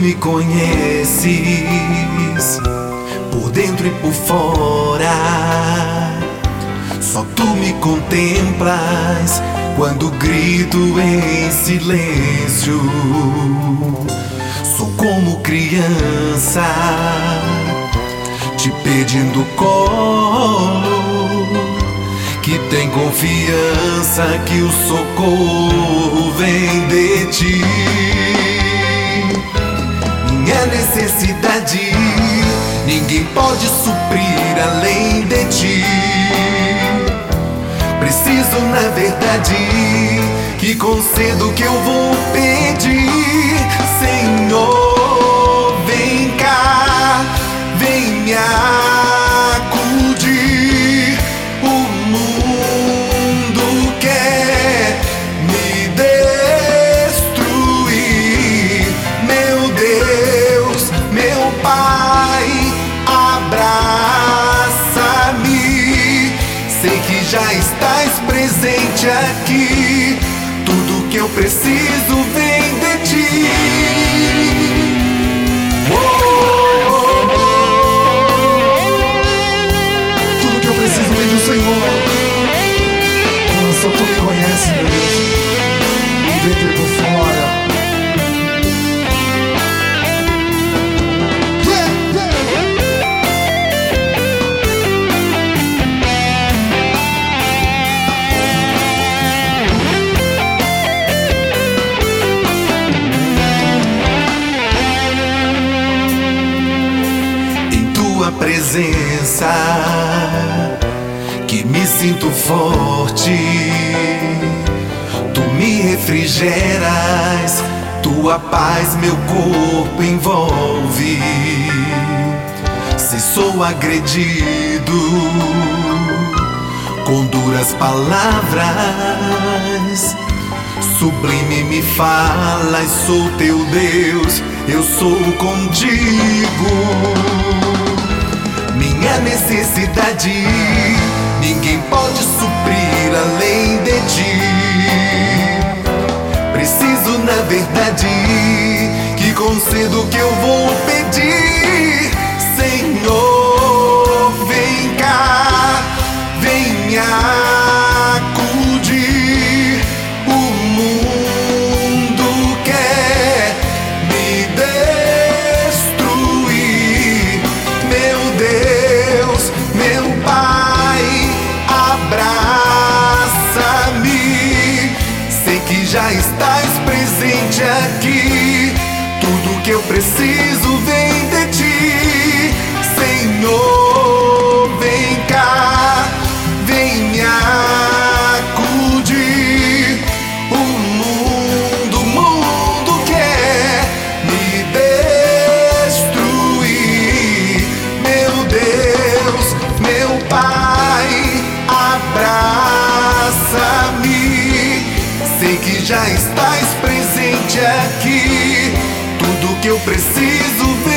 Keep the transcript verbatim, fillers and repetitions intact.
me conheces por dentro e por fora. Só tu me contemplas quando grito em silêncio. Sou como criança te pedindo colo, que tem confiança que o socorro vem de ti. Minha necessidade ninguém pode suprir além de ti. Preciso, na verdade, que conceda o que eu vou pedir. Senhor, vem cá, vem me acudir. O mundo quer me destruir. Meu Deus, meu Pai, abraça-me. Sei que já estás presente aqui. Tudo que eu preciso vem de ti. Oh, oh, oh. Tudo que eu preciso vem do Senhor. Oh, só tu me conheces, meu Deus. Por dentro e por fora. Presença que me sinto forte, tu me refrigeras, tua paz meu corpo envolve. Se sou agredido com duras palavras, sublime me falas, sou teu Deus, eu sou contigo. Minha necessidade ninguém pode suprir além de ti. Preciso, na verdade, que conceda o que eu vou pedir. Senhor, vem cá, vem me acudir. O mundo quer me destruir. Meu Deus, meu Pai, abraça-me. Sei que já estás presente aqui. Tudo que eu preciso vem de ti. Senhor, vem cá, vem me acudir. O mundo, o mundo quer me destruir. Meu Deus, meu Pai, abraça-me. Sei que já estás presente aqui. Tudo que eu preciso ver.